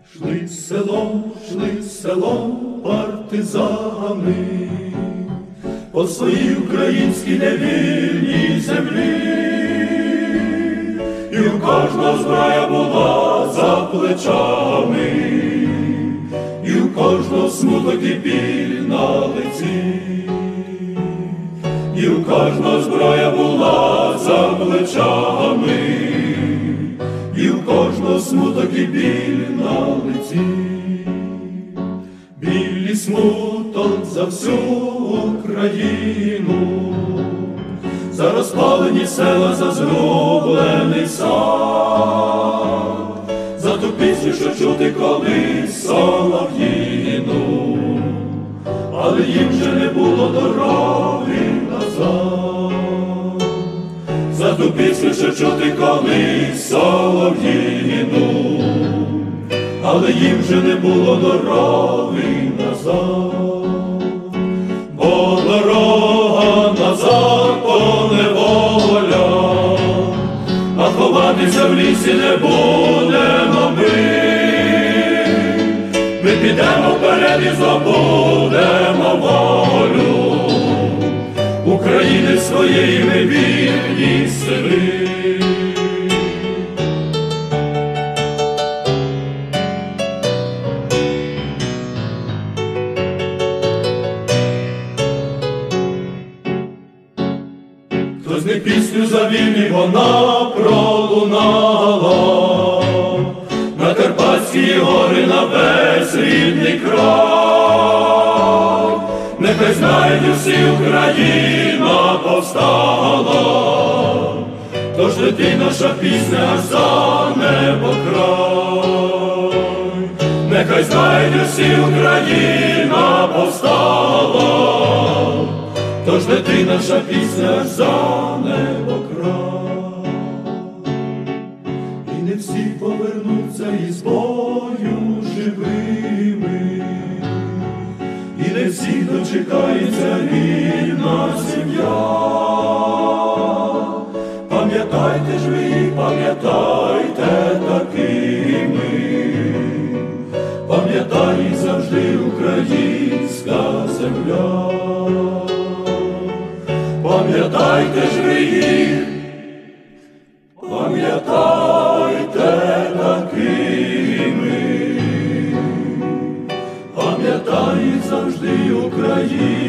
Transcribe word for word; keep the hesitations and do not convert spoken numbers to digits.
Шли селом, шли селом партизани по своїй українській невільній землі, і у кожного зброя була за плечами, і у кожного смуток і біль на лиці, і у кожного зброя була за плечами, і у кожного смуток і біль на лиці. Біль і смуток за всю Україну, за розпалені села, за зрублений сад, за ту пісню, що чути колись солов'їну, але їм вже не було дороги назад. За ту пісню, що чути колись солов'їну, але їм вже не було дороги назад. Бо дорога назад то неволя, а ховатися в лісі не будемо ми. Ми підемо вперед і здобудемо волю України своєї ми вільні сини. Хтось не пісню за вільні вона пролунала, на Карпатські гори, на весь рідний край. Нехай знають усі, Україна повстала, тож лети наша пісня аж за небо край. Нехай знають усі, Україна повстала, тож лети наша пісня аж за небо край. І не всі повернуться із бою живими, і не всі дочекається рідна сім'я. Пам'ятайте ж ви їх, пам'ятайте такими, пам'ятай завжди українська земля. Пам'ятайте ж ви їх, пам'ятайте такими, пам'ятай завжди Україна.